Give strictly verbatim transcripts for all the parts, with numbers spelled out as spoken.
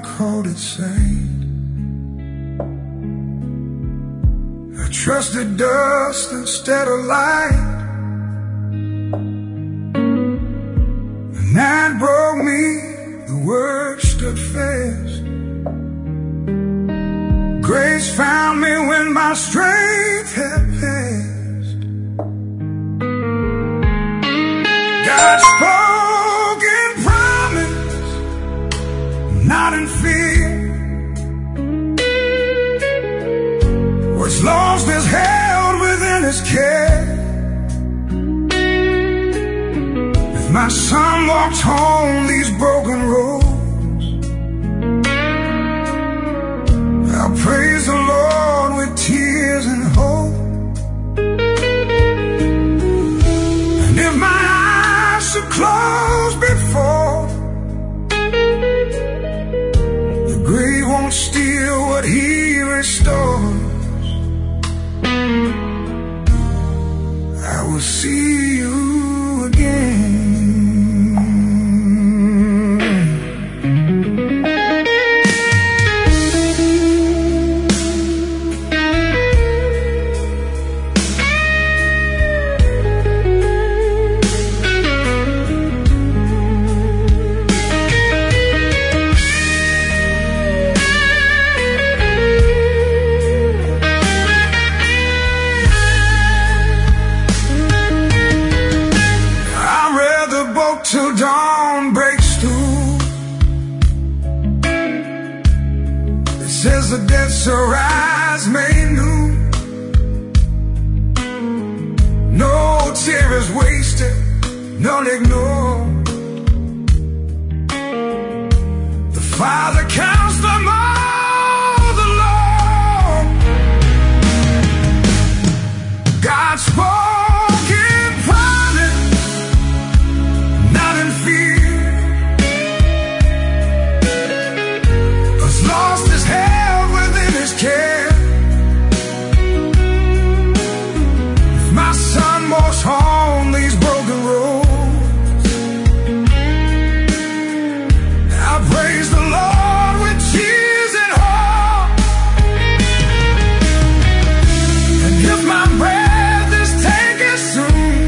called it saint. I trusted dust instead of light, and that broke me, the word stood fast. Grace found me when my strength had passed. God spoke in promise, not in fear. What's lost is held within His care. If my son walks home these broken roads, I'll praise the Lord with tears and hope. And if my eyes should close before, the grave won't steal what He restores. I will see you again. Till dawn breaks through. It says the dead shall rise made new. No tear is wasted, none ignored. The Father counts them all, the Lord. God spoke. On these broken roads, I praise the Lord with tears and hope. And if my breath is taken soon,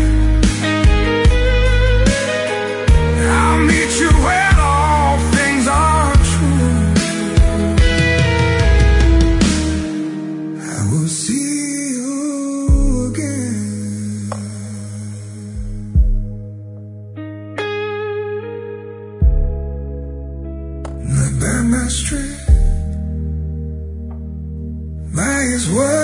I'll meet you where all things are true. I will see you again. By my strength, by His word.